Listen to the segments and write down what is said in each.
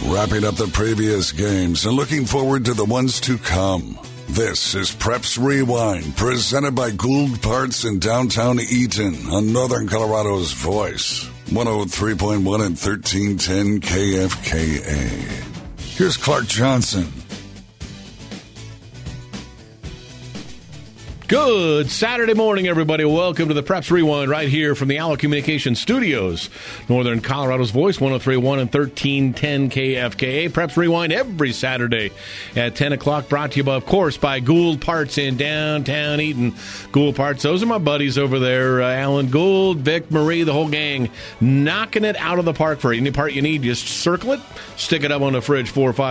Wrapping up the previous games and looking forward to the ones to come. This is Preps Rewind, presented by Gould Parts in downtown Eaton on Northern Colorado's Voice, 103.1 and 1310 KFKA. Here's Clark Johnson. Good Saturday morning, everybody. Welcome to the Preps Rewind right here from the Allo Communications Studios. Northern Colorado's Voice, 103.1 and 1310 KFKA. Preps Rewind every Saturday at 10 o'clock. Brought to you, of course, by Gould Parts in downtown Eaton. Gould Parts, those are my buddies over there. Alan Gould, Vic, Marie, the whole gang, knocking it out of the park for any part you need. Just circle it, stick it up on the fridge,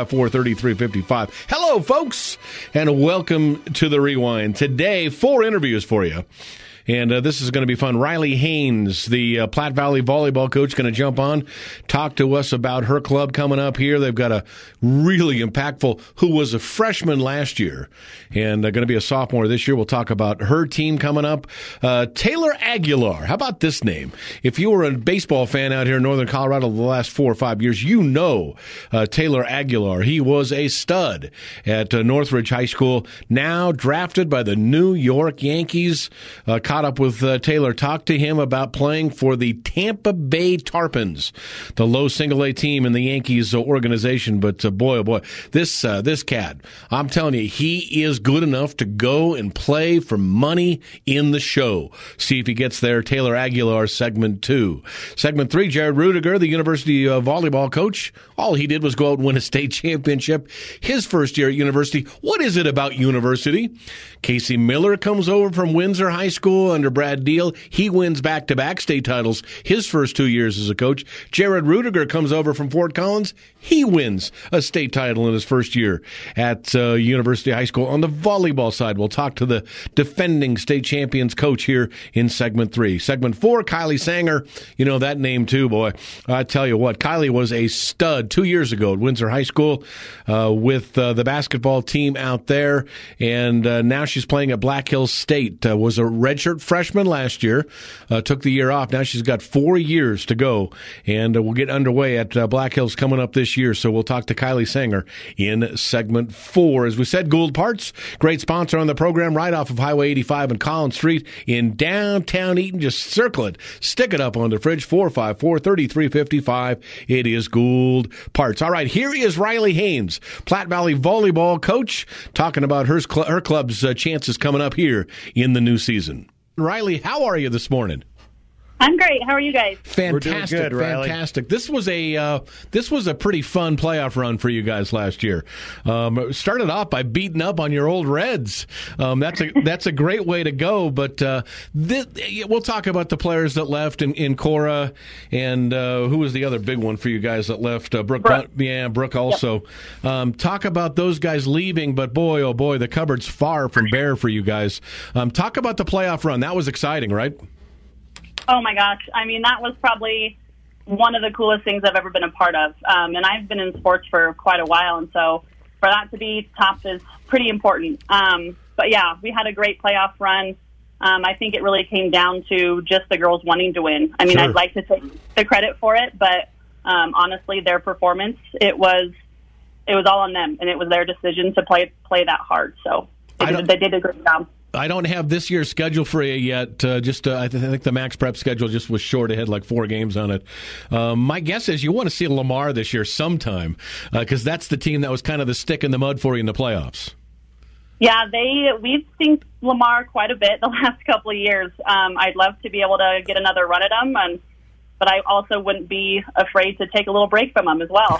454-3355. Hello, folks, and welcome to the Rewind. Today, 4 interviews for you. And this is going to be fun. Riley Haynes, the Platte Valley volleyball coach, going to jump on, talk to us about her club coming up here. They've got a really impactful, who was a freshman last year and going to be a sophomore this year. We'll talk about her team coming up. Taylor Aguilar. How about this name? If you were a baseball fan out here in Northern Colorado the last 4 or 5 years, you know Taylor Aguilar. He was a stud at Northridge High School, now drafted by the New York Yankees. Caught up with Taylor, talked to him about playing for the Tampa Bay Tarpons, the low single-A team in the Yankees organization. But boy, oh boy, this cat, I'm telling you, he is good enough to go and play for money in the show. See if he gets there. Taylor Aguilar, segment 2. Segment 3, Jared Rudiger, the University volleyball coach. All he did was go out and win a state championship his first year at university. What is it about university? Casey Miller comes over from Windsor High School under Brad Deal. He wins back-to-back state titles his first 2 years as a coach. Jared Rudiger comes over from Fort Collins. He wins a state title in his first year at University High School. On the volleyball side, we'll talk to the defending state champions coach here in segment 3. Segment 4, Kylie Sanger. You know that name too, boy. I tell you what, Kylie was a stud 2 years ago at Windsor High School with the basketball team out there, and now she's playing at Black Hills State. Was a redshirt freshman last year, took the year off. Now she's got 4 years to go, and we'll get underway at Black Hills coming up this year. So we'll talk to Kylie Sanger in segment 4. As we said, Gould Parts, great sponsor on the program, right off of Highway 85 and Collins Street in downtown Eaton. Just circle it, stick it up on the fridge, 454-3355. It is Gould Parts. All right, here is Riley Haynes, Platte Valley volleyball coach, talking about her club's chances coming up here in the new season. Riley, how are you this morning? I'm great. How are you guys? Fantastic, We're doing good, Riley. Fantastic. This was a pretty fun playoff run for you guys last year. Started off by beating up on your old Reds. That's a great way to go. But we'll talk about the players that left in Cora, and who was the other big one for you guys that left? Brooke. Yeah, Brooke also. Yep. Talk about those guys leaving, but boy, oh boy, the cupboard's far from bare for you guys. Talk about the playoff run. That was exciting, right? Oh, my gosh. I mean, that was probably one of the coolest things I've ever been a part of. And I've been in sports for quite a while, and so for that to be top is pretty important. But, yeah, we had a great playoff run. I think it really came down to just the girls wanting to win. I mean, sure. I'd like to take the credit for it, but honestly, their performance, it was all on them, and it was their decision to play that hard. So they did a great job. I don't have this year's schedule for you yet. I think the Max Prep schedule just was short. It had like 4 games on it. My guess is you want to see Lamar this year sometime because that's the team that was kind of the stick in the mud for you in the playoffs. Yeah, we've seen Lamar quite a bit the last couple of years. I'd love to be able to get another run at them, but I also wouldn't be afraid to take a little break from them as well.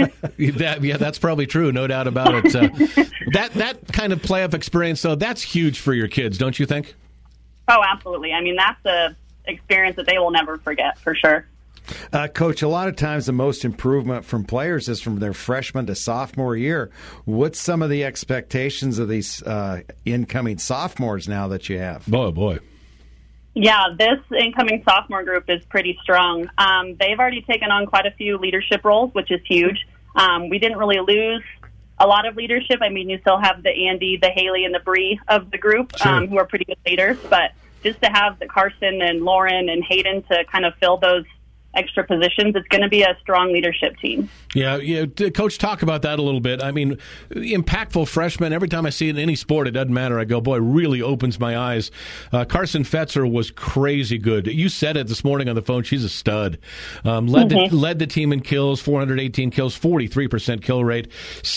That's probably true, no doubt about it. That kind of playoff experience, though, that's huge for your kids, don't you think? Oh, absolutely. I mean, that's an experience that they will never forget, for sure. Coach, a lot of times the most improvement from players is from their freshman to sophomore year. What's some of the expectations of these incoming sophomores now that you have? Boy. Yeah, this incoming sophomore group is pretty strong. They've already taken on quite a few leadership roles, which is huge. We didn't really lose a lot of leadership. I mean, you still have the Andy, the Haley, and the Bree of the group, sure, who are pretty good leaders. But just to have the Carson and Lauren and Hayden to kind of fill those extra positions, it's going to be a strong leadership team. Yeah, Coach, talk about that a little bit. I mean, impactful freshmen, every time I see it in any sport, it doesn't matter. I go, boy, really opens my eyes. Carson Fetzer was crazy good. You said it this morning on the phone. She's a stud. Led the team in kills, 418 kills, 43% kill rate,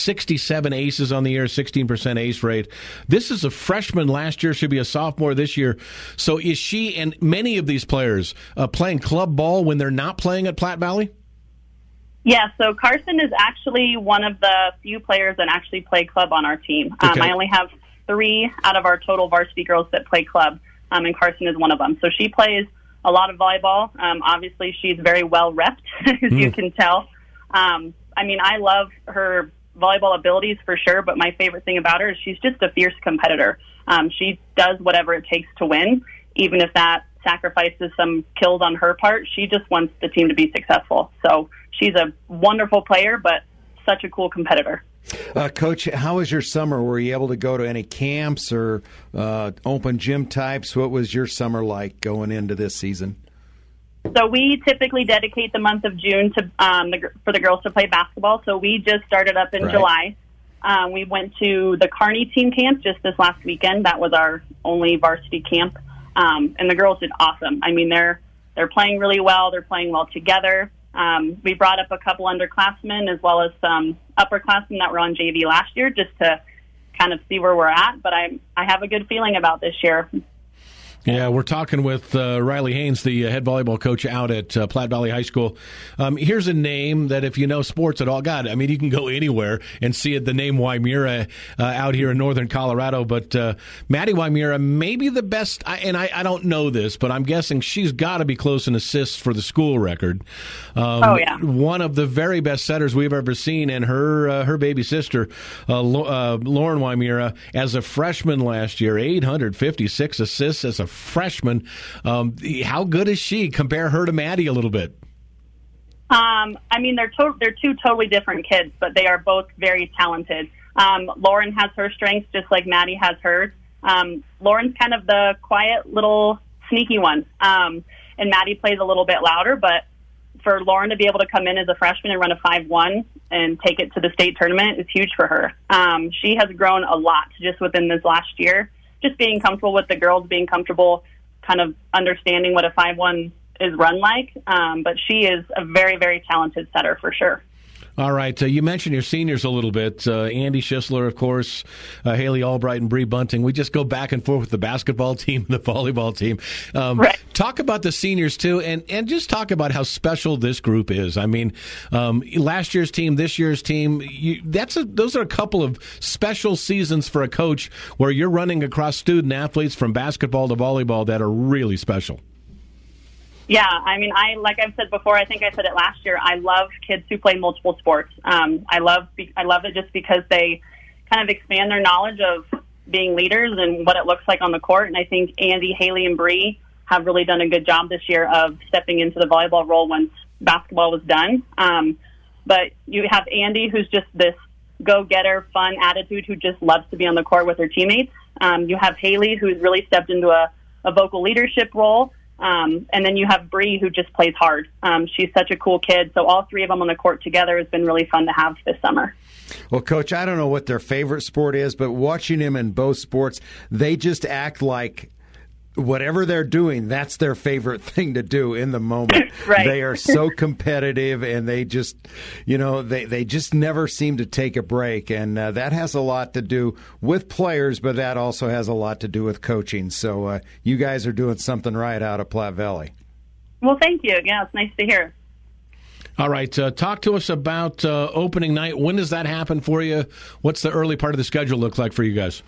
67 aces on the year, 16% ace rate. This is a freshman last year, should be a sophomore this year. So is she and many of these players playing club ball when they're not playing at Platte Valley? Yeah, so Carson is actually one of the few players that actually play club on our team. Okay. I only have 3 out of our total varsity girls that play club, and Carson is one of them. So she plays a lot of volleyball. Obviously, she's very well repped, as you can tell. I mean, I love her volleyball abilities for sure, but my favorite thing about her is she's just a fierce competitor. She does whatever it takes to win, even if that sacrifices some kills on her part. She just wants the team to be successful. So she's a wonderful player, but such a cool competitor. Coach, how was your summer? Were you able to go to any camps or open gym types? What was your summer like going into this season? So we typically dedicate the month of June to for the girls to play basketball. So we just started up in July. We went to the Kearney team camp just this last weekend. That was our only varsity camp. And the girls did awesome. I mean, they're playing really well. They're playing well together. We brought up a couple underclassmen as well as some upperclassmen that were on JV last year just to kind of see where we're at. But I have a good feeling about this year. Yeah, we're talking with Riley Haynes, the head volleyball coach out at Platte Valley High School. Here's a name that if you know sports at all, God, I mean, you can go anywhere and see it, the name Wymira out here in northern Colorado. But Maddie Wymira, maybe the best, and I don't know this, but I'm guessing she's got to be close in assists for the school record. One of the very best setters we've ever seen, and her baby sister, Lauren Wymira, as a freshman last year, 856 assists as a freshman. How good is she? Compare her to Maddie a little bit. I mean, they're two totally different kids, but they are both very talented. Lauren has her strengths just like Maddie has hers. Lauren's kind of the quiet little sneaky one, and Maddie plays a little bit louder, but for Lauren to be able to come in as a freshman and run a 5-1 and take it to the state tournament is huge for her. She has grown a lot just within this last year. Just being comfortable with the girls, being comfortable kind of understanding what a 5-1 is run like. But she is a very, very talented setter for sure. All right. You mentioned your seniors a little bit. Andy Schisler, of course, Haley Albright, and Bree Bunting. We just go back and forth with the basketball team and the volleyball team. Right. Talk about the seniors, too, and just talk about how special this group is. I mean, last year's team, this year's team, those are a couple of special seasons for a coach where you're running across student-athletes from basketball to volleyball that are really special. Yeah, I mean, like I've said before, I think I said it last year, I love kids who play multiple sports. I love it just because they kind of expand their knowledge of being leaders and what it looks like on the court. And I think Andy, Haley, and Bree have really done a good job this year of stepping into the volleyball role once basketball was done. But you have Andy, who's just this go-getter, fun attitude who just loves to be on the court with her teammates. You have Haley, who's really stepped into a vocal leadership role. And then you have Bree, who just plays hard. She's such a cool kid. So all three of them on the court together has been really fun to have this summer. Well, Coach, I don't know what their favorite sport is, but watching them in both sports, they just act like whatever they're doing, that's their favorite thing to do in the moment. Right. They are so competitive, and they just, they just never seem to take a break. And that has a lot to do with players, but that also has a lot to do with coaching. So you guys are doing something right out of Platte Valley. Well, thank you. Yeah, it's nice to hear. All right. Talk to us about opening night. When does that happen for you? What's the early part of the schedule look like for you guys?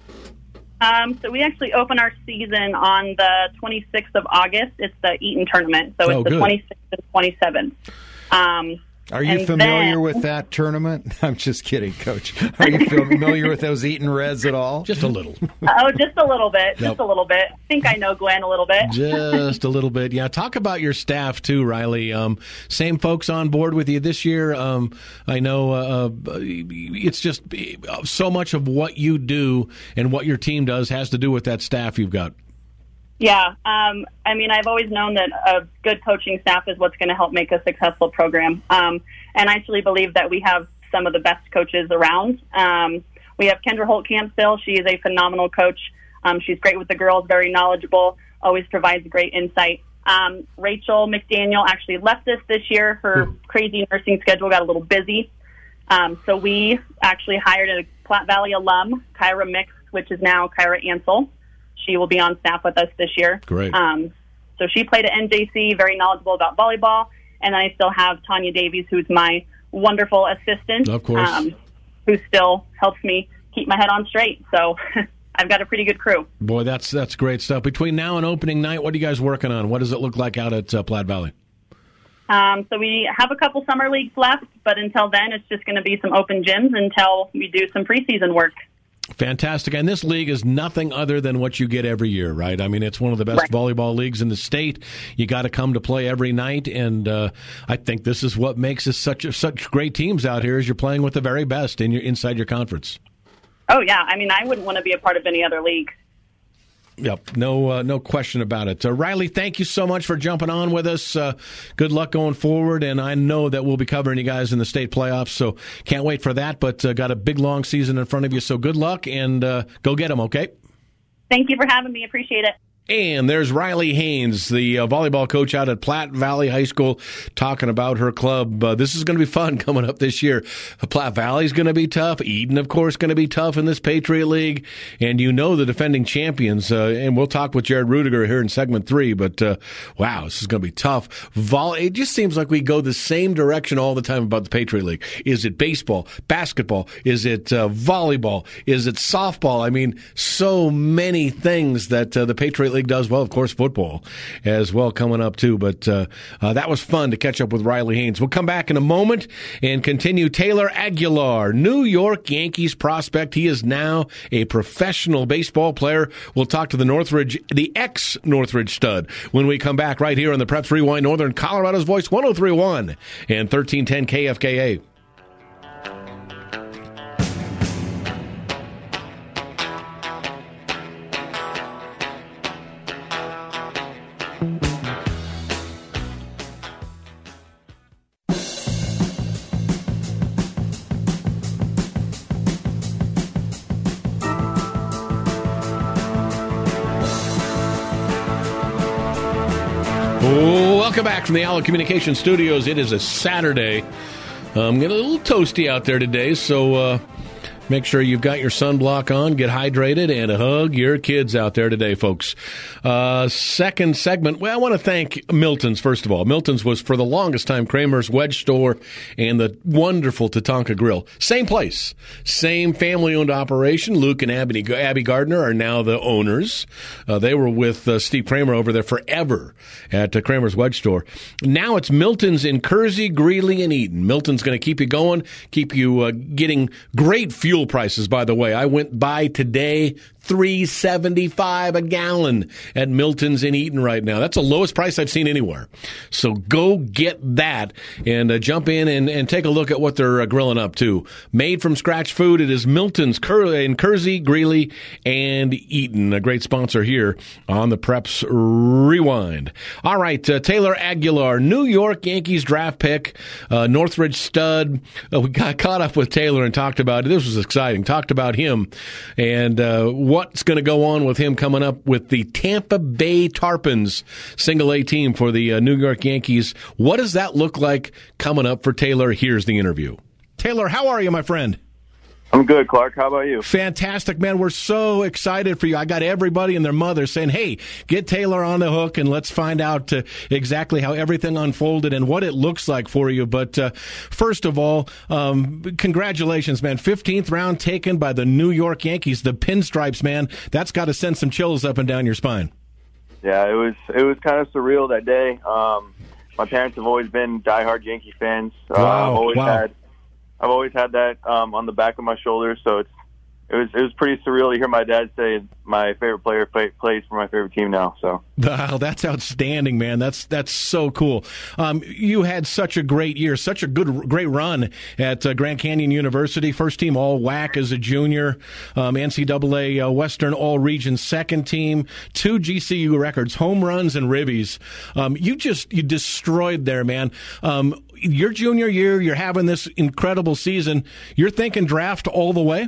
So we actually open our season on the 26th of August. It's the Eaton tournament. So it's the 26th and 27th. Are you familiar with that tournament? I'm just kidding, Coach. Are you familiar with those Eaton Reds at all? Just a little. Oh, just a little bit. Just a little bit. I think I know Glenn a little bit. Just a little bit. Yeah. Talk about your staff, too, Riley. Same folks on board with you this year. I know it's just so much of what you do and what your team does has to do with that staff you've got. Yeah. I mean, I've always known that a good coaching staff is what's going to help make a successful program. And I actually believe that we have some of the best coaches around. We have Kendra Holtkamp still. She is a phenomenal coach. She's great with the girls, very knowledgeable, always provides great insight. Rachel McDaniel actually left us this year. Her crazy nursing schedule got a little busy. So we actually hired a Platte Valley alum, Kyra Mix, which is now Kyra Ansel. She will be on staff with us this year. Great. So she played at NJC, very knowledgeable about volleyball. And then I still have Tanya Davies, who's my wonderful assistant. Of course. Who still helps me keep my head on straight. So I've got a pretty good crew. Boy, that's great stuff. Between now and opening night, what are you guys working on? What does it look like out at Platte Valley? So we have a couple summer leagues left, but until then, it's just going to be some open gyms until we do some preseason work. Fantastic. And this league is nothing other than what you get every year, right? I mean, it's one of the best volleyball leagues in the state. You got to come to play every night, and I think this is what makes us such great teams out here, is you're playing with the very best inside your conference. Oh, yeah. I mean, I wouldn't want to be a part of any other league. Yep, no question about it. Riley, thank you so much for jumping on with us. Good luck going forward, and I know that we'll be covering you guys in the state playoffs, so can't wait for that, but got a big, long season in front of you, so good luck, and go get them, okay? Thank you for having me. Appreciate it. And there's Riley Haynes, the volleyball coach out at Platte Valley High School, talking about her club. This is going to be fun coming up this year. Platte Valley's going to be tough. Eden, of course, going to be tough in this Patriot League. And you know the defending champions. And we'll talk with Jared Rudiger here in segment 3. But, wow, this is going to be tough. It just seems like we go the same direction all the time about the Patriot League. Is it baseball, basketball? Is it volleyball? Is it softball? I mean, so many things that the Patriot League does well. Of course, football as well coming up too. But that was fun to catch up with Riley Haynes. We'll come back in a moment and continue. Taylor Aguilar, New York Yankees prospect. He is now a professional baseball player. We'll talk to the ex-Northridge stud when we come back right here on the Preps Rewind, Northern Colorado's Voice, 103.1 and 1310 KFKA. Welcome back from the Allo Communication Studios. It is a Saturday. I'm getting a little toasty out there today, so make sure you've got your sunblock on, get hydrated, and hug your kids out there today, folks. Second segment, well, I want to thank Milton's, first of all. Milton's was, for the longest time, Kramer's Wedge Store and the wonderful Tatanka Grill. Same place, same family-owned operation. Luke and Abby Gardner are now the owners. They were with Steve Kramer over there forever at Kramer's Wedge Store. Now it's Milton's in Kersey, Greeley, and Eaton. Milton's going to keep you going, keep you getting great fuel prices, by the way. I went by today, $3.75 a gallon at Milton's in Eaton right now. That's the lowest price I've seen anywhere. So go get that and jump in and take a look at what they're grilling up to. Made from scratch food. It is Milton's in Kersey, Greeley, and Eaton. A great sponsor here on the Preps Rewind. All right, Taylor Aguilar, New York Yankees draft pick, Northridge stud. We got caught up with Taylor and talked about it. This was exciting. Talked about him and what's going to go on with him coming up with the Tampa Bay Tarpons single A team for the New York Yankees. What does that look like coming up for Taylor? Here's the interview. Taylor, how are you, my friend? I'm good, Clark. How about you? Fantastic, man. We're so excited for you. I got everybody and their mother saying, hey, get Taylor on the hook and let's find out exactly how everything unfolded and what it looks like for you. But first of all, congratulations, man. 15th round taken by the New York Yankees, the Pinstripes, man. That's got to send some chills up and down your spine. Yeah, it was kind of surreal that day. My parents have always been diehard Yankee fans. Wow. I've always had that on the back of my shoulder, so it it was pretty surreal to hear my dad say my favorite player plays for my favorite team now. So wow, that's outstanding, man. That's so cool. You had such a great year, such a great run at Grand Canyon University. First team All WAC as a junior, NCAA Western All Region second team, 2 GCU records, home runs and ribbies. You destroyed there, man. Your junior year, you're having this incredible season. You're thinking draft all the way?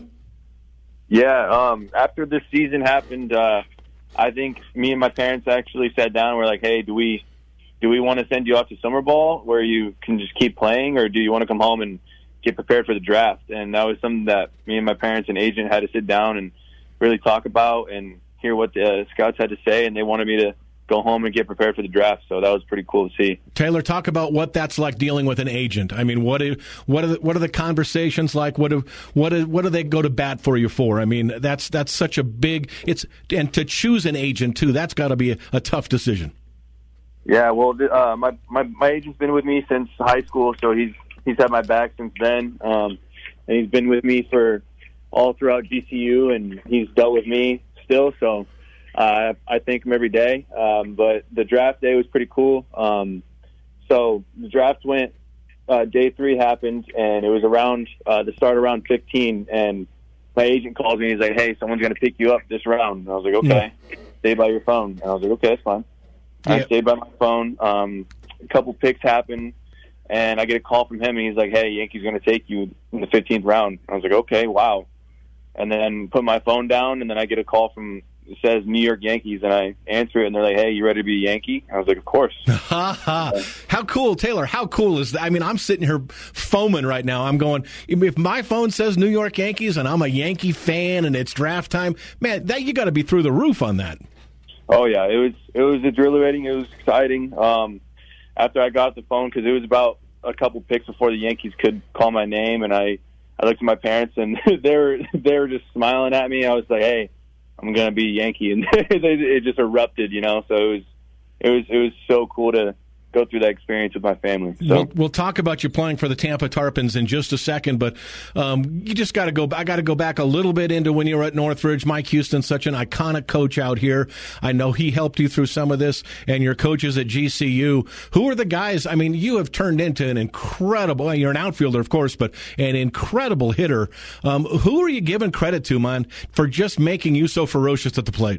Yeah, after this season happened, I think me and my parents actually sat down and were like, hey, do we want to send you off to summer ball where you can just keep playing, or do you want to come home and get prepared for the draft? And that was something that me and my parents and agent had to sit down and really talk about and hear what the scouts had to say, and they wanted me to go home and get prepared for the draft. So that was pretty cool to see. Taylor, talk about what that's like dealing with an agent. I mean, what are the conversations like? What do they go to bat for you for? I mean, that's such a big and to choose an agent too. That's got to be a tough decision. Yeah, well, my agent's been with me since high school, so he's had my back since then, and he's been with me for all throughout GCU, and he's dealt with me still. So. I thank him every day, but the draft day was pretty cool. So the draft went, day 3 happened, and it was around the start around 15, and my agent calls me and he's like, hey, someone's going to pick you up this round. And I was like, okay, stay by your phone. And I was like, okay, that's fine. I stayed by my phone. A couple picks happened, and I get a call from him, and he's like, hey, Yankees going to take you in the 15th round. I was like, okay, wow. And then put my phone down, and then I get a call from it says New York Yankees, and I answer it, and they're like, hey, you ready to be a Yankee? I was like, of course. How cool, Taylor, how cool is that? I mean, I'm sitting here foaming right now. I'm going, if my phone says New York Yankees and I'm a Yankee fan and it's draft time, man, you got to be through the roof on that. Oh, yeah, it was exhilarating. It was exciting. After I got the phone, because it was about a couple picks before the Yankees could call my name, and I looked at my parents, and they were just smiling at me. I was like, hey, I'm going to be a Yankee, and it just erupted, you know. So it was so cool to go through that experience with my family. So we'll talk about you playing for the Tampa Tarpons in just a second, but you just got to go. I got to go back a little bit into when you were at Northridge. Mike Houston, such an iconic coach out here. I know he helped you through some of this, and your coaches at GCU. Who are the guys? I mean, you have turned into an incredible. You're an outfielder, of course, but an incredible hitter. Who are you giving credit to, man, for just making you so ferocious at the plate?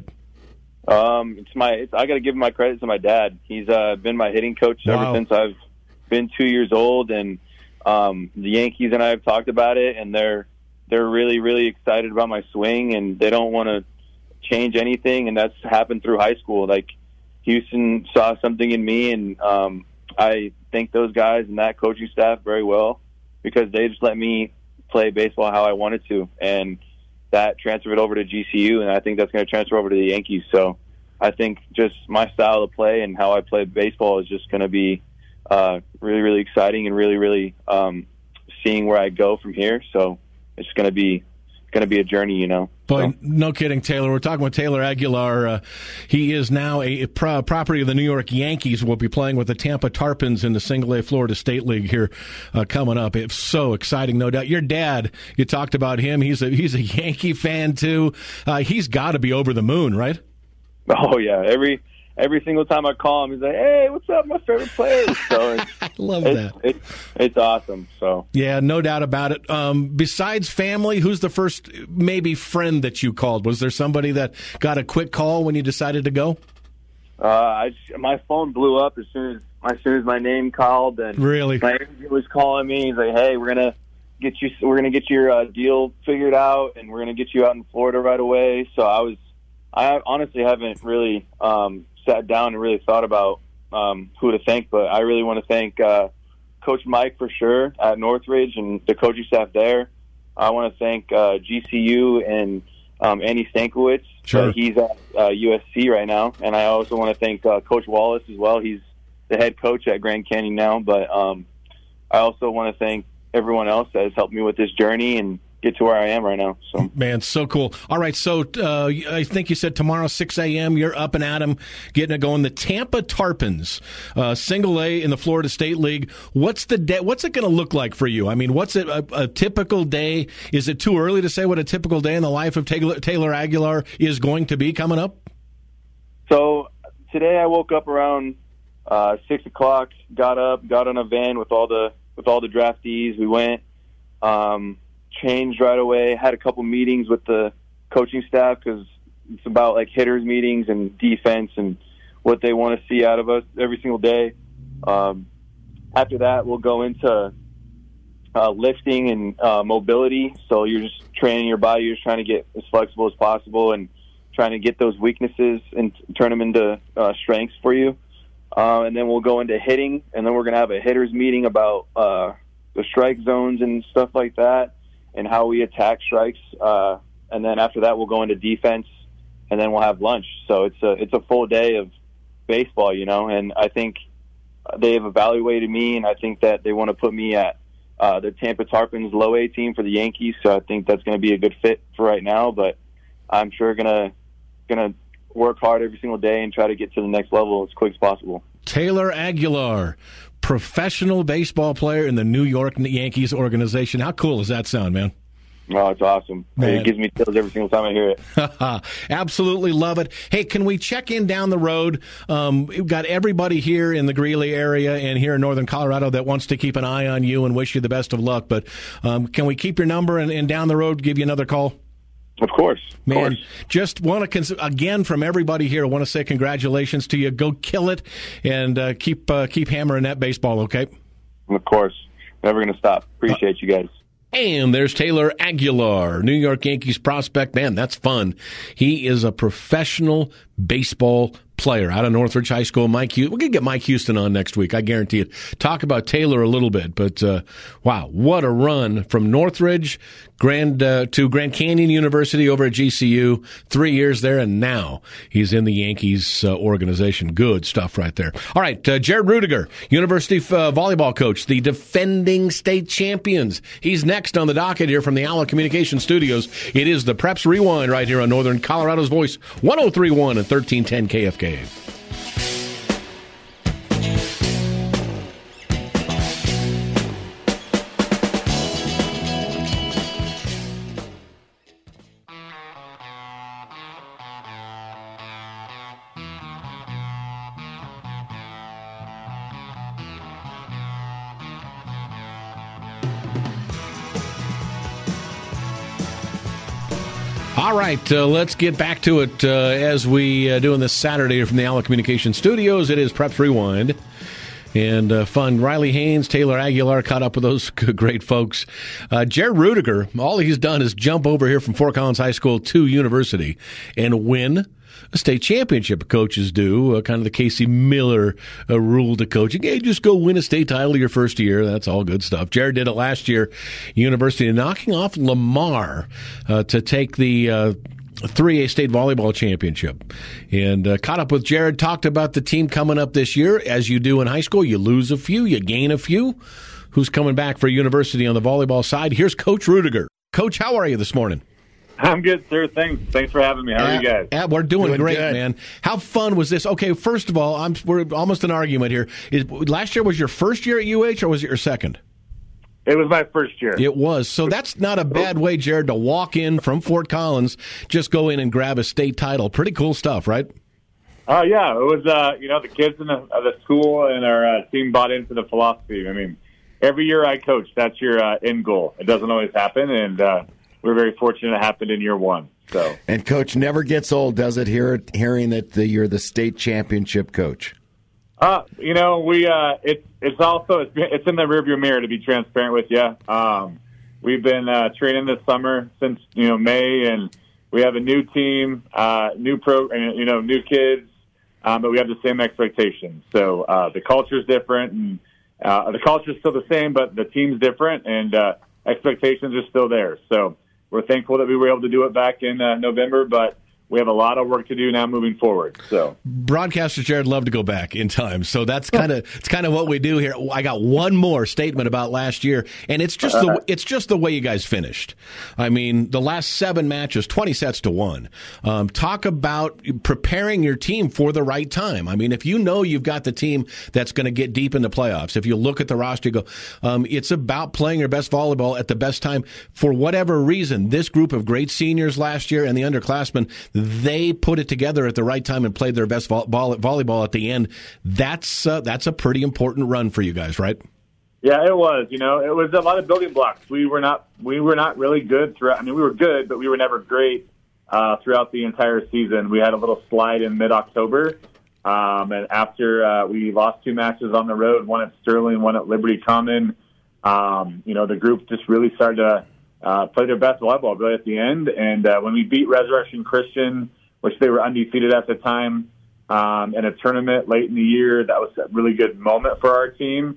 I got to give my credit to my dad. He's been my hitting coach ever since I've been 2 years old, and the Yankees and I have talked about it, and they're really, really excited about my swing, and they don't want to change anything, and that's happened through high school. Like, Houston saw something in me, and I thank those guys and that coaching staff very well, because they just let me play baseball how I wanted to, and that transferred over to GCU, and I think that's going to transfer over to the Yankees. So I think just my style of play and how I play baseball is just going to be really, really exciting, and really, really seeing where I go from here. So it's going to be a journey, you know. But no kidding, Taylor. We're talking with Taylor Aguilar. He is now a property of the New York Yankees. We'll be playing with the Tampa Tarpons in the Single-A Florida State League here coming up. It's so exciting, no doubt. Your dad, you talked about him. He's a Yankee fan too. He's got to be over the moon, right? Oh yeah, every single time I call him, he's like, "Hey, what's up, my favorite player?" So I love that. It's awesome. So yeah, no doubt about it. Besides family, who's the first maybe friend that you called? Was there somebody that got a quick call when you decided to go? My phone blew up as soon as my name called, and really, my agent was calling me. He's like, "Hey, we're gonna get your deal figured out, and we're gonna get you out in Florida right away." So I honestly haven't really sat down and really thought about who to thank, but I really want to thank Coach Mike for sure at Northridge and the coaching staff there. I want to thank GCU and Andy Stankiewicz. Sure. He's at USC right now, and I also want to thank Coach Wallace as well. He's the head coach at Grand Canyon now, but I also want to thank everyone else that has helped me with this journey, and get to where I am right now. So, man, so cool. All right, so I think you said tomorrow 6 a.m. You're up and at 'em, getting it going. The Tampa Tarpons, single A in the Florida State League. What's the day? What's it going to look like for you? I mean, what's it a typical day? Is it too early to say what a typical day in the life of Taylor Aguilar is going to be coming up? So today I woke up around 6 o'clock. Got on a van with all the draftees. We went. Changed right away, had a couple meetings with the coaching staff because it's about like hitters meetings and defense and what they want to see out of us every single day. After that, we'll go into lifting and mobility. So you're just training your body. You're just trying to get as flexible as possible and trying to get those weaknesses and turn them into strengths for you. And then we'll go into hitting, and then we're going to have a hitters meeting about the strike zones and stuff like that, and how we attack strikes, and then after that we'll go into defense, and then we'll have lunch. So it's a full day of baseball, and I think they've evaluated me, and I think that they want to put me at the Tampa Tarpons low A team for the Yankees. So I think that's going to be a good fit for right now, but I'm sure gonna work hard every single day and try to get to the next level as quick as possible. Taylor Aguilar, professional baseball player in the New York Yankees organization. How cool does that sound, man? Oh, it's awesome. Man. It gives me chills every single time I hear it. Absolutely love it. Hey, can we check in down the road? We've got everybody here in the Greeley area and here in northern Colorado that wants to keep an eye on you and wish you the best of luck. But can we keep your number and down the road give you another call? Of course. Man, just want to, again, from everybody here, I want to say congratulations to you. Go kill it and keep hammering that baseball, okay? Of course. Never going to stop. Appreciate you guys. And there's Taylor Aguilar, New York Yankees prospect. Man, that's fun. He is a professional baseball player out of Northridge High School. We're going to get Mike Houston on next week, I guarantee it. Talk about Taylor a little bit, but wow, what a run from Northridge to Grand Canyon University over at GCU, 3 years there, and now he's in the Yankees organization. Good stuff right there. All right, Jared Rudiger, University volleyball coach, the defending state champions. He's next on the docket here from the Allo Communication Studios. It is the Preps Rewind right here on Northern Colorado's Voice, 103.1 and 1310 KFK. All right, let's get back to it as we do on this Saturday from the Allo Communication Studios. It is Preps Rewind. And fun. Riley Haynes, Taylor Aguilar caught up with those great folks. Jared Rudiger, all he's done is jump over here from Fort Collins High School to University and win a state championship. Coaches do, kind of the Casey Miller rule to coaching. Hey, just go win a state title your first year. That's all good stuff. Jared did it last year, University, knocking off Lamar to take the 3A state volleyball championship. And caught up with Jared, talked about the team coming up this year. As you do in high school, you lose a few, you gain a few. Who's coming back for University on the volleyball side? Here's Coach Rudiger. Coach, how are you this morning? I'm good, sir. Thanks for having me. How are you guys? We're doing great, good, man. How fun was this? Okay, first of all, we're almost an argument here. Last year was your first year at UH, or was it your second? It was my first year. It was. So that's not a bad way, Jared, to walk in from Fort Collins, just go in and grab a state title. Pretty cool stuff, right? Yeah. It was, the kids in the school and our team bought into the philosophy. I mean, every year I coach, that's your end goal. It doesn't always happen, and we're very fortunate it happened in year one. So. And, Coach, never gets old, does it, hearing that you're the state championship coach? It's in the rearview mirror, to be transparent with you. We've been training this summer since May, and we have a new team, new kids, but we have the same expectations. So the culture's different, and the culture's still the same, but the team's different, and expectations are still there. So we're thankful that we were able to do it back in November, but we have a lot of work to do now moving forward. So broadcaster Jared loved to go back in time, so that's kind of what we do here. I got one more statement about last year, and it's just the way you guys finished. I mean, the last 7 matches, 20 sets to 1. Talk about preparing your team for the right time. I mean, if you know you've got the team that's going to get deep in the playoffs, if you look at the roster, you go, it's about playing your best volleyball at the best time. For whatever reason, this group of great seniors last year and the underclassmen, they put it together at the right time and played their best volleyball at the end. That's a pretty important run for you guys, right? Yeah, it was. It was a lot of building blocks. We were not really good throughout. I mean, we were good, but we were never great throughout the entire season. We had a little slide in mid-October, and after we lost 2 matches on the road, one at Sterling, one at Liberty Common, the group just really started to play their best volleyball really at the end. And when we beat Resurrection Christian, which they were undefeated at the time, in a tournament late in the year, that was a really good moment for our team.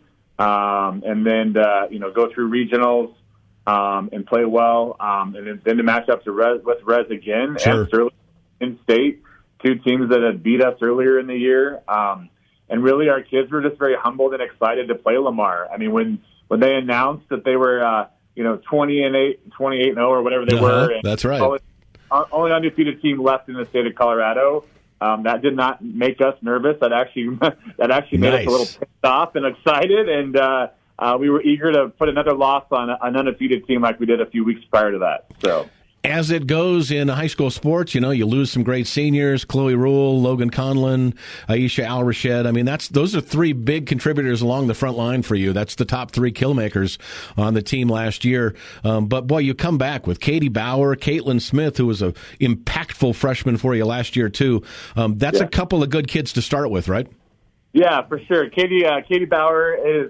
And then, go through regionals and play well. And then to match up with Res again and Sterling in state, 2 teams that had beat us earlier in the year. And really our kids were just very humbled and excited to play Lamar. I mean, when they announced that they were, 28-0 or whatever they were. And that's right. Only undefeated team left in the state of Colorado. That did not make us nervous. That actually made us a little pissed off and excited. And we were eager to put another loss on an undefeated team like we did a few weeks prior to that. So. As it goes in high school sports, you lose some great seniors, Chloe Rule, Logan Conlon, Aisha Al-Rashed. I mean, those are 3 big contributors along the front line for you. That's the top 3 kill makers on the team last year. But boy, you come back with Katie Bauer, Caitlin Smith, who was an impactful freshman for you last year too. That's a couple of good kids to start with, right? Yeah, for sure. Katie Bauer is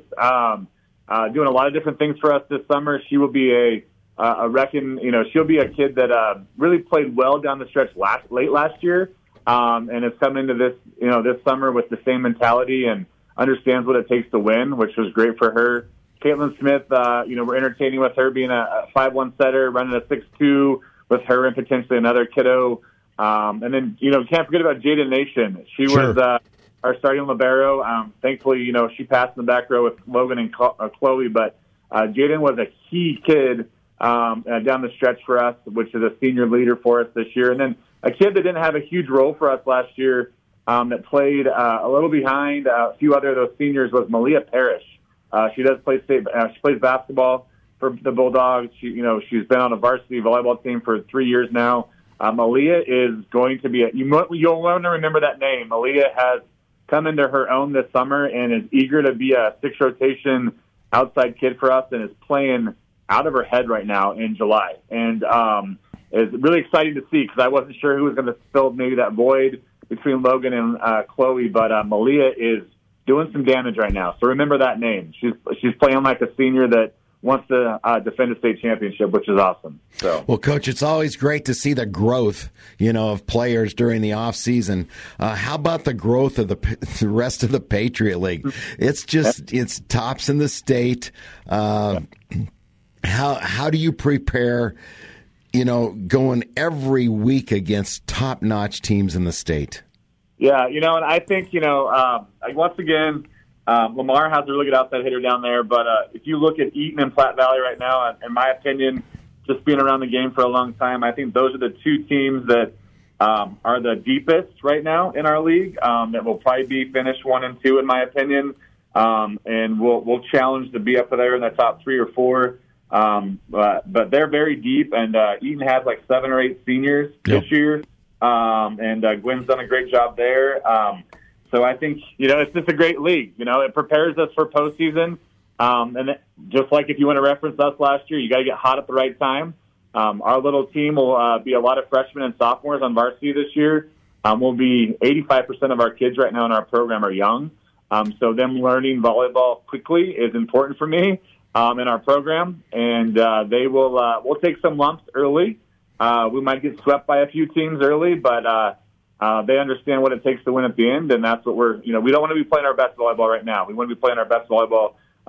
doing a lot of different things for us this summer. She will be she'll be a kid that really played well down the stretch late last year, and has come into this summer with the same mentality and understands what it takes to win, which was great for her. Caitlin Smith, we're entertaining with her being a 5-1 setter, running a 6-2 with her and potentially another kiddo. And then, can't forget about Jaden Nation. She was our starting libero. Thankfully, she passed in the back row with Logan and Chloe, but Jaden was a key kid down the stretch for us, which is a senior leader for us this year. And then a kid that didn't have a huge role for us last year that played a little behind a few other of those seniors was Malia Parrish. She does play she plays basketball for the Bulldogs. She's been on a varsity volleyball team for 3 years now. Malia is going to be you'll want to remember that name. Malia has come into her own this summer and is eager to be a 6 rotation outside kid for us and is playing out of her head right now in July. And it's really exciting to see because I wasn't sure who was going to fill maybe that void between Logan and Chloe, but Malia is doing some damage right now. So remember that name. She's playing like a senior that wants to defend a state championship, which is awesome. So, well, Coach, it's always great to see the growth, of players during the off season. How about the growth of the rest of the Patriot League? It's tops in the state. How do you prepare, going every week against top-notch teams in the state? Yeah, and I think, once again, Lamar has a really good outside hitter down there, but if you look at Eaton and Platte Valley right now, in my opinion, just being around the game for a long time, I think those are the 2 teams that are the deepest right now in our league, that will probably be finished 1 and 2, in my opinion, and we'll challenge to be up there in the top 3 or 4. But they're very deep, and Eaton has like 7 or 8 seniors this year, and Gwen's done a great job there. So I think, it's just a great league. It prepares us for postseason, and just like if you want to reference us last year, you got to get hot at the right time. Our little team will be a lot of freshmen and sophomores on varsity this year. We'll be 85% of our kids right now in our program are young, so them learning volleyball quickly is important for me. In our program, and we'll take some lumps early. We might get swept by a few teams early, but they understand what it takes to win at the end, and that's what we don't want to be playing our best volleyball right now. We want to be playing our best volleyball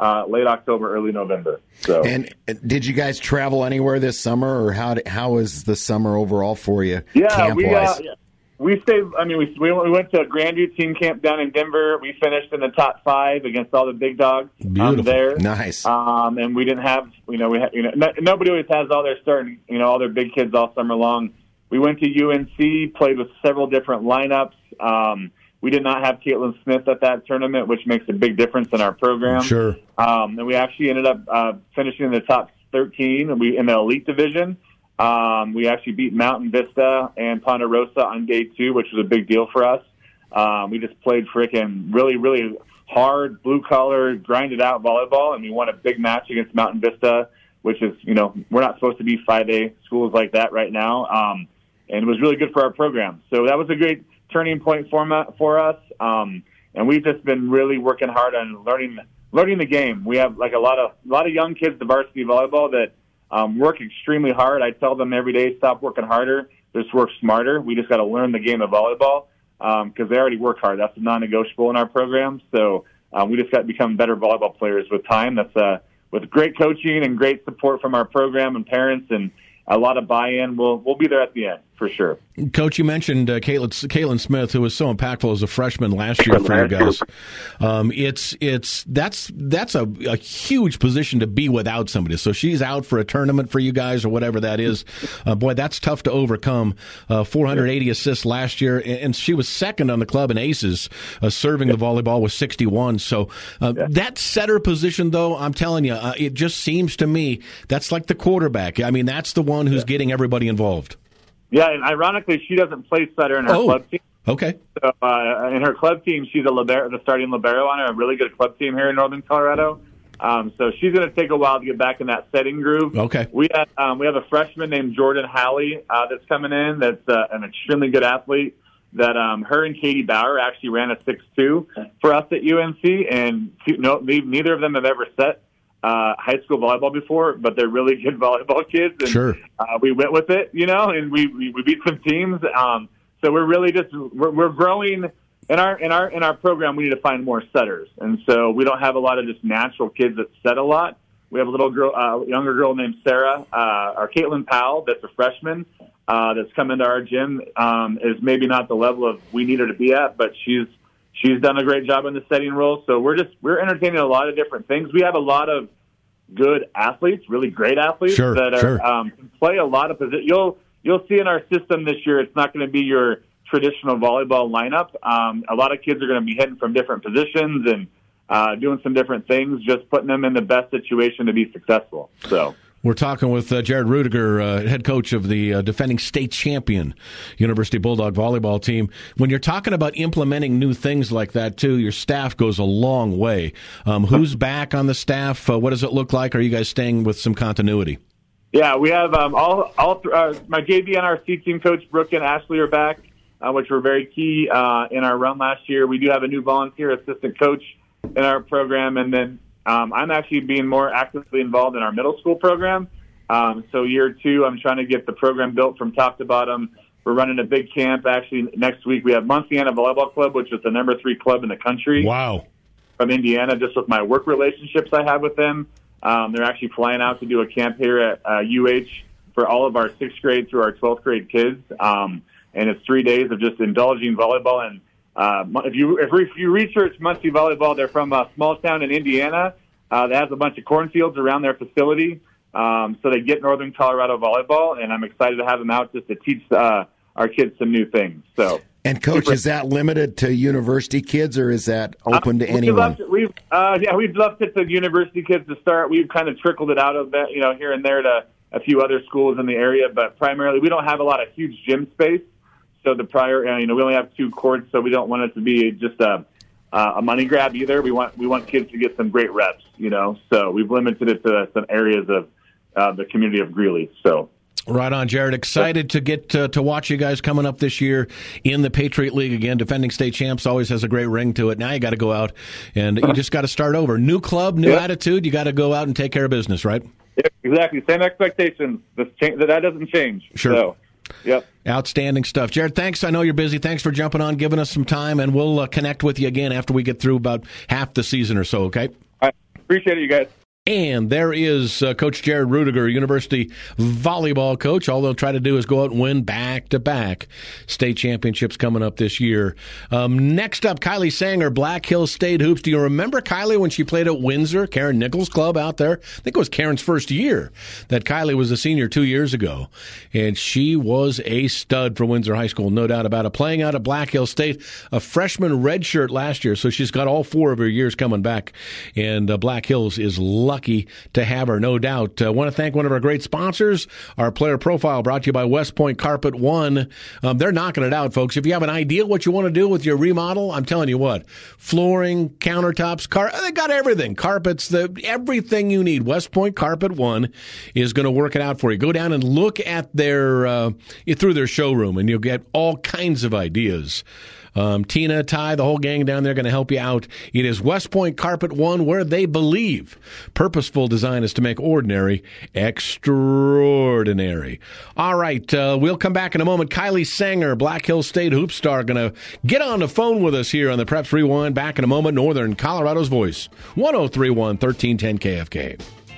late October, early November. So, and did you guys travel anywhere this summer, or how was the summer overall for you? Yeah, we stayed. I mean, we went to a Grandview team camp down in Denver. We finished in the top 5 against all the big dogs there. Nice. And we didn't have, nobody always has all their starting, all their big kids all summer long. We went to UNC, played with several different lineups. We did not have Caitlin Smith at that tournament, which makes a big difference in our program. Sure. And we actually ended up finishing in the top 13 in the elite division. We actually beat Mountain Vista and Ponderosa on day 2, which was a big deal for us. We just played freaking really, really hard, blue-collar, grinded-out volleyball, and we won a big match against Mountain Vista, which is, we're not supposed to be 5A schools like that right now. And it was really good for our program. So that was a great turning point for us. And we've just been really working hard on learning the game. We have like a lot of young kids to varsity volleyball that work extremely hard. I tell them every day, stop working harder, just work smarter. We just got to learn the game of volleyball because they already work hard. That's a non-negotiable in our program. So we just got to become better volleyball players with time. That's with great coaching and great support from our program and parents and a lot of buy-in. We'll be there at the end for sure. Coach, you mentioned Caitlin Smith, who was so impactful as a freshman last year for you guys. That's a huge position to be without somebody. So she's out for a tournament for you guys or whatever that is. Boy, that's tough to overcome. 480 assists last year, and she was second on the club in aces, serving the volleyball with 61. So that setter position, though, I'm telling you, it just seems to me that's like the quarterback. I mean, that's the one who's getting everybody involved. Yeah, and ironically, she doesn't play setter in her club team. Okay. So, in her club team, she's the starting libero on a really good club team here in Northern Colorado. So she's going to take a while to get back in that setting groove. Okay. We have a freshman named Jordan Halley that's coming in. That's an extremely good athlete. That her and Katie Bauer actually ran a 6.2 for us at UNC, and neither of them have ever set high school volleyball before, but they're really good volleyball kids. And, sure. We went with it, and we beat some teams. So we're really we're growing in our program. We need to find more setters, and so we don't have a lot of just natural kids that set a lot. We have a little girl, younger girl named Sarah, our Caitlin Powell, that's a freshman that's come into our gym. Is maybe not the level of we need her to be at, but she's done a great job in the setting role. So we're entertaining a lot of different things. We have a lot of good athletes, really great athletes that are can play a lot of positions. You'll see in our system this year, it's not going to be your traditional volleyball lineup. A lot of kids are going to be hitting from different positions and doing some different things, just putting them in the best situation to be successful. So. We're talking with Jared Rudiger, head coach of the defending state champion University Bulldog volleyball team. When you're talking about implementing new things like that, too, your staff goes a long way. Who's back on the staff? What does it look like? Are you guys staying with some continuity? Yeah, we have my JV and our C team coach, Brooke and Ashley, are back, which were very key in our run last year. We do have a new volunteer assistant coach in our program, and then I'm actually being more actively involved in our middle school program. So year 2, I'm trying to get the program built from top to bottom. We're running a big camp. Actually, next week we have Muncie-Anna Volleyball Club, which is the number 3 club in the country. Wow. From Indiana, just with my work relationships I have with them. They're actually flying out to do a camp here at UH for all of our 6th grade through our 12th grade kids. And it's 3 days of just indulging volleyball. And if you research Muncie Volleyball, they're from a small town in Indiana that has a bunch of cornfields around their facility. So they get Northern Colorado volleyball, and I'm excited to have them out just to teach our kids some new things. So. And, Coach, is that limited to university kids, or is that open to anyone? We've left it to university kids to start. We've kind of trickled it out of that, here and there to a few other schools in the area, but primarily we don't have a lot of huge gym space. So we only have 2 courts, so we don't want it to be just a money grab either. We want kids to get some great reps, So we've limited it to some areas of the community of Greeley. So. Right on, Jared. Excited to get to watch you guys coming up this year in the Patriot League again. Defending state champs always has a great ring to it. Now you got to go out and you just got to start over. New club, new attitude. You got to go out and take care of business, right? Yeah, exactly. Same expectations. That doesn't change. Sure. So, yep. Outstanding stuff. Jared, thanks. I know you're busy. Thanks for jumping on, giving us some time, and we'll connect with you again after we get through about half the season or so, okay? All right. Appreciate it, you guys. And there is Coach Jared Rudiger, University volleyball coach. All they'll try to do is go out and win back-to-back state championships coming up this year. Next up, Kylie Sanger, Black Hills State Hoops. Do you remember Kylie when she played at Windsor, Karen Nichols Club out there? I think it was Karen's first year that Kylie was a senior 2 years ago. And she was a stud for Windsor High School, no doubt about it. Playing out at Black Hills State, a freshman redshirt last year, so she's got all 4 of her years coming back. And Black Hills is lucky to have her, no doubt. I want to thank one of our great sponsors, our player profile brought to you by West Point Carpet One. They're knocking it out, folks. If you have an idea what you want to do with your remodel, I'm telling you what, flooring, countertops, they got everything. Carpets, everything you need. West Point Carpet One is going to work it out for you. Go down and look at their through their showroom, and you'll get all kinds of ideas. Tina, Ty, the whole gang down there going to help you out. It is West Point Carpet One, where they believe purposeful design is to make ordinary extraordinary. All right, we'll come back in a moment. Kylie Sanger, Black Hills State hoop star, going to get on the phone with us here on the Preps Rewind. Back in a moment. Northern Colorado's voice, 103.1 1310 KFK.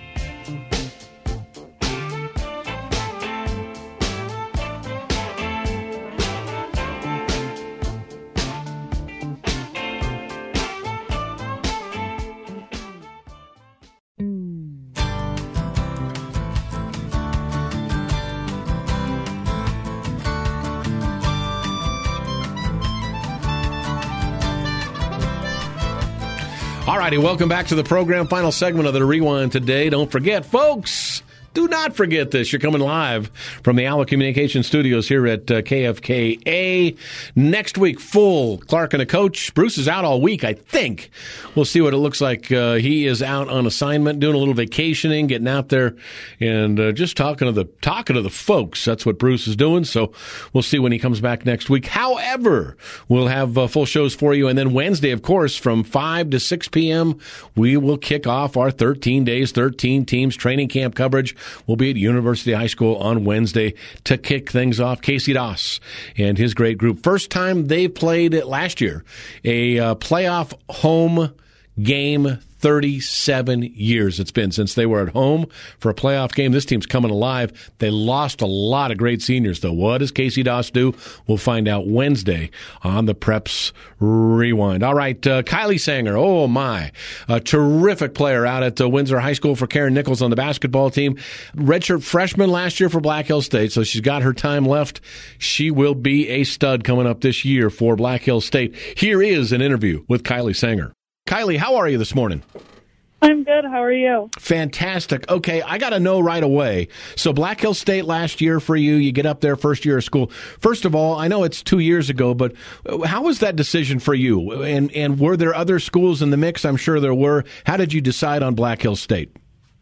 All righty, welcome back to the program. Final segment of the Rewind today. Don't forget, folks, do not forget this. You're coming live from the Allo Communication Studios here at KFKA. Next week, full Clark and a coach. Bruce is out all week, I think. We'll see what it looks like. He is out on assignment, doing a little vacationing, getting out there, and just talking to the folks. That's what Bruce is doing. So we'll see when he comes back next week. However, we'll have full shows for you. And then Wednesday, of course, from 5 to 6 p.m., we will kick off our 13 days, 13 teams training camp coverage. We'll be at University High School on Wednesday to kick things off. Casey Doss and his great group. First time they played last year, a playoff home game. 37 years it's been since they were at home for a playoff game. This team's coming alive. They lost a lot of great seniors, though. What does Casey Doss do? We'll find out Wednesday on the Preps Rewind. All right, Kylie Sanger, oh my, a terrific player out at Windsor High School for Karen Nichols on the basketball team. Redshirt freshman last year for Black Hills State, so she's got her time left. She will be a stud coming up this year for Black Hills State. Here is an interview with Kylie Sanger. Kylie, how are you this morning? I'm good. How are you? Fantastic. Okay, I got to know right away. So Black Hills State last year for you, you get up there first year of school. First of all, I know it's 2 years ago, but how was that decision for you? And were there other schools in the mix? I'm sure there were. How did you decide on Black Hills State?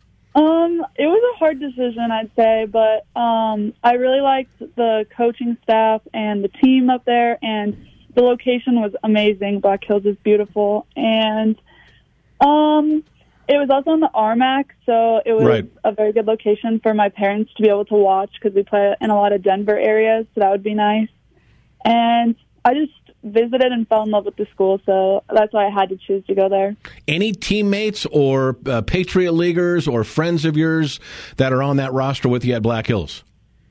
It was a hard decision, I'd say, but I really liked the coaching staff and the team up there, and the location was amazing. Black Hills is beautiful, and it was also in the RMAC, so it was a very good location for my parents to be able to watch because we play in a lot of Denver areas, so that would be nice. And I just visited and fell in love with the school, so that's why I had to choose to go there. Any teammates or Patriot Leaguers or friends of yours that are on that roster with you at Black Hills?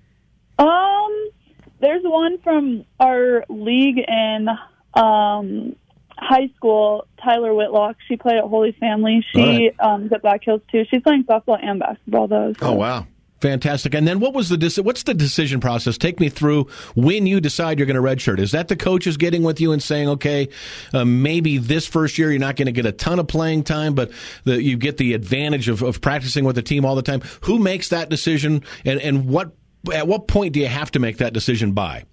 There's one from our league in high school, Tyler Whitlock. She played at Holy Family. She is at Black Hills, too. She's playing softball and basketball, though. So. Oh, wow. Fantastic. And then what's the decision process? Take me through when you decide you're going to redshirt. Is that the coaches getting with you and saying, okay, maybe this first year you're not going to get a ton of playing time, but you get the advantage of practicing with the team all the time? Who makes that decision, and at what point do you have to make that decision by?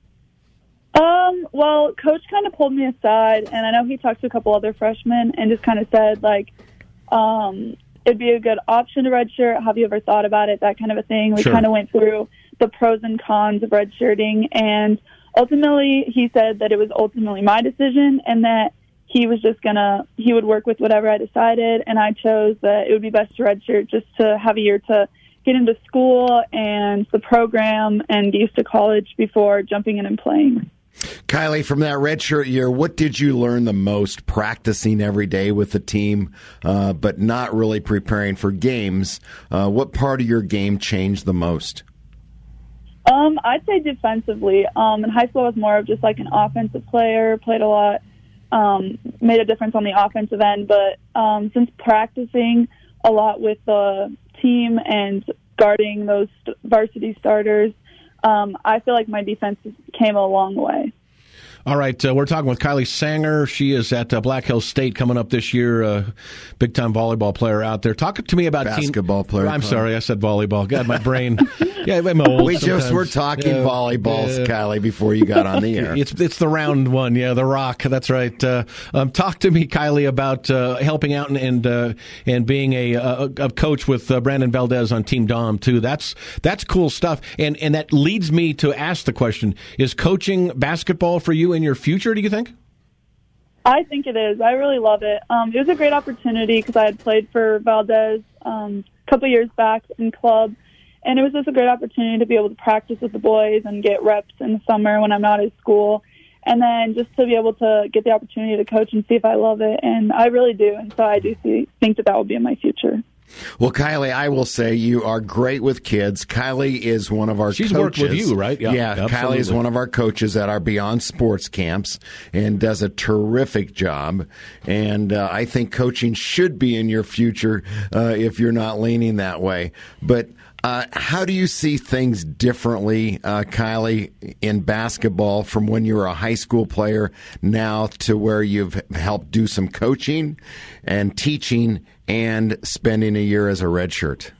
Well, Coach kind of pulled me aside, and I know he talked to a couple other freshmen and just kind of said, like, it'd be a good option to redshirt. Have you ever thought about it? That kind of a thing. We kind of went through the pros and cons of redshirting, and ultimately he said that it was ultimately my decision and that he was just he would work with whatever I decided, and I chose that it would be best to redshirt just to have a year to get into school and the program and get used to college before jumping in and playing. Kylie, from that redshirt year, what did you learn the most practicing every day with the team, but not really preparing for games? What part of your game changed the most? I'd say defensively. In high school, I was more of just like an offensive player, played a lot, made a difference on the offensive end. But since practicing a lot with the team and guarding those varsity starters, I feel like my defense came a long way. All right, we're talking with Kylie Sanger. She is at Black Hills State coming up this year, big-time volleyball player out there. Talk to me about basketball player. I'm sorry, I said volleyball. God, my brain. Yeah, I'm old. We just were talking volleyballs, Kylie, before you got on the air. It's the round one, yeah, the rock. That's right. Talk to me, Kylie, about helping out and being a coach with Brandon Valdez on Team Dom too. That's cool stuff, and that leads me to ask the question: is coaching basketball for you in your future, do you think? I think it is. I really love it. It was a great opportunity because I had played for Valdez a couple years back in club, and it was just a great opportunity to be able to practice with the boys and get reps in the summer when I'm not at school, and then just to be able to get the opportunity to coach and see if I love it, and I really do, and so I do think that will be in my future. Well, Kylie, I will say you are great with kids. Kylie is one of our She's coaches. worked with you, right? Yeah, Kylie is one of our coaches at our Beyond Sports camps and does a terrific job. And I think coaching should be in your future if you're not leaning that way. But how do you see things differently, Kylie, in basketball from when you were a high school player now to where you've helped do some coaching and teaching and spending a year as a redshirt?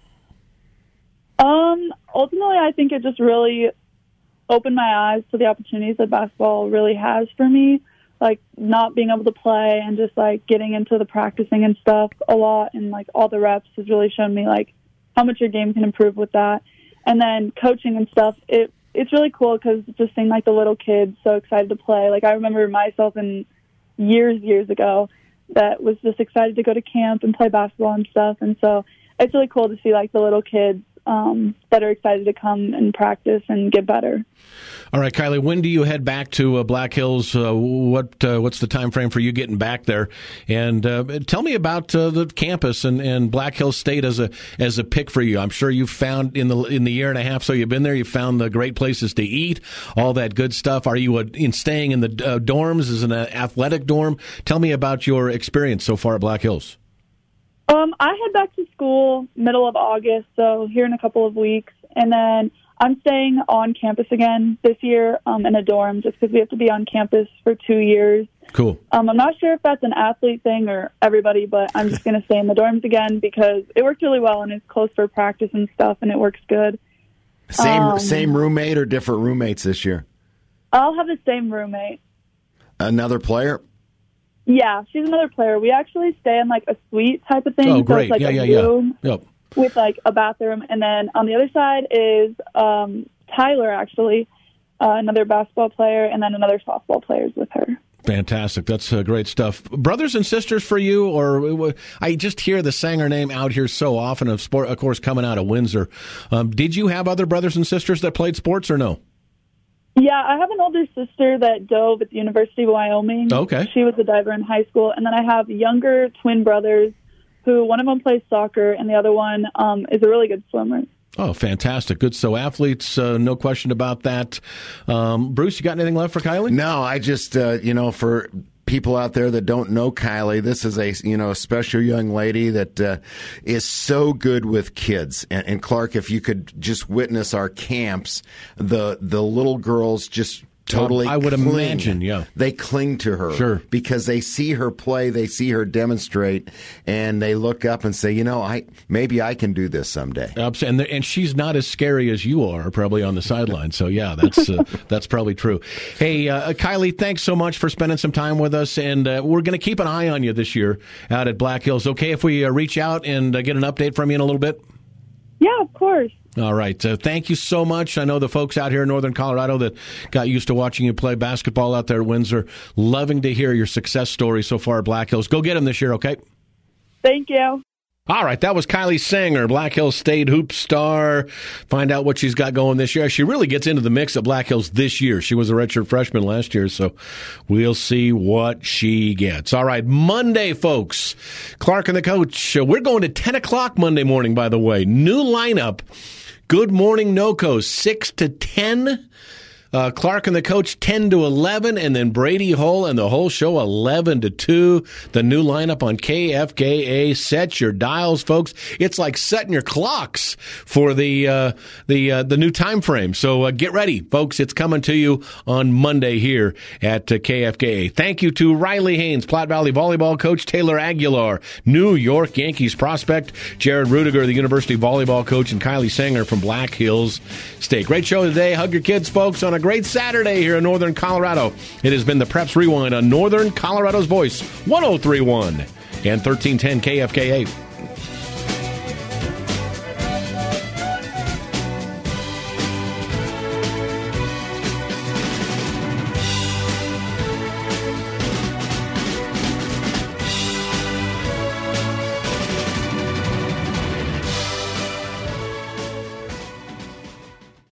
Ultimately, I think it just really opened my eyes to the opportunities that basketball really has for me, like not being able to play and just like getting into the practicing and stuff a lot, and like all the reps has really shown me like how much your game can improve with that. And then coaching and stuff, it's really cool because just seeing like the little kids so excited to play. Like I remember myself in years ago that was just excited to go to camp and play basketball and stuff. And so it's really cool to see like the little kids that are excited to come and practice and get better. All right, Kylie, when do you head back to Black Hills? What's the time frame for you getting back there? And tell me about the campus and Black Hills State as a pick for you. I'm sure you've found in the year and a half so you've been there, you found the great places to eat, all that good stuff. Are you staying in the dorms as an athletic dorm? Tell me about your experience so far at Black Hills. I head back to school middle of August, so here in a couple of weeks, and then I'm staying on campus again this year in a dorm just because we have to be on campus for 2 years. Cool. I'm not sure if that's an athlete thing or everybody, but I'm just going to stay in the dorms again because it worked really well and it's close for practice and stuff, and it works good. Same roommate or different roommates this year? I'll have the same roommate. Another player? Yeah, she's another player. We actually stay in like a suite type of thing. Oh, great. So it's like a room with like a bathroom. And then on the other side is Tyler, actually, another basketball player, and then another softball player is with her. Fantastic. That's great stuff. Brothers and sisters for you, or I just hear the Sanger name out here so often, of course, coming out of Windsor. Did you have other brothers and sisters that played sports or no? Yeah, I have an older sister that dove at the University of Wyoming. Okay. She was a diver in high school. And then I have younger twin brothers who one of them plays soccer and the other one is a really good swimmer. Oh, fantastic. Good. So athletes, no question about that. Bruce, you got anything left for Kylie? No, I just, for people out there that don't know Kylie, this is a special young lady that is so good with kids. And Clark, if you could just witness our camps, the little girls just totally I would cling. imagine, yeah. They cling to her. Sure. Because they see her play, they see her demonstrate, and they look up and say, maybe I can do this someday. And she's not as scary as you are, probably on the sideline. So, yeah, that's probably true. Hey, Kylie, thanks so much for spending some time with us, and we're going to keep an eye on you this year out at Black Hills. Okay if we reach out and get an update from you in a little bit? Yeah, of course. All right. Thank you so much. I know the folks out here in Northern Colorado that got used to watching you play basketball out there at Windsor, loving to hear your success story so far at Black Hills. Go get them this year, okay? Thank you. All right, that was Kylie Sanger, Black Hills State hoop star. Find out what she's got going this year. She really gets into the mix at Black Hills this year. She was a redshirt freshman last year, so we'll see what she gets. All right, Monday, folks. Clark and the coach. We're going to 10 o'clock Monday morning, by the way. New lineup. Good Morning NoCo, 6 to 10. Clark and the coach 10 to 11, and then Brady Hull and the whole show 11 to 2. The new lineup on KFKA. Set your dials, folks. It's like setting your clocks for the new time frame. So get ready, folks. It's coming to you on Monday here at KFKA. Thank you to Riley Haynes, Platte Valley volleyball coach, Taylor Aguilar, New York Yankees prospect, Jared Rudiger, the University volleyball coach, and Kylie Sanger from Black Hills State. Great show today. Hug your kids, folks, on a great Saturday here in Northern Colorado. It has been the Preps Rewind on Northern Colorado's Voice, 103.1 and 1310 KFKA.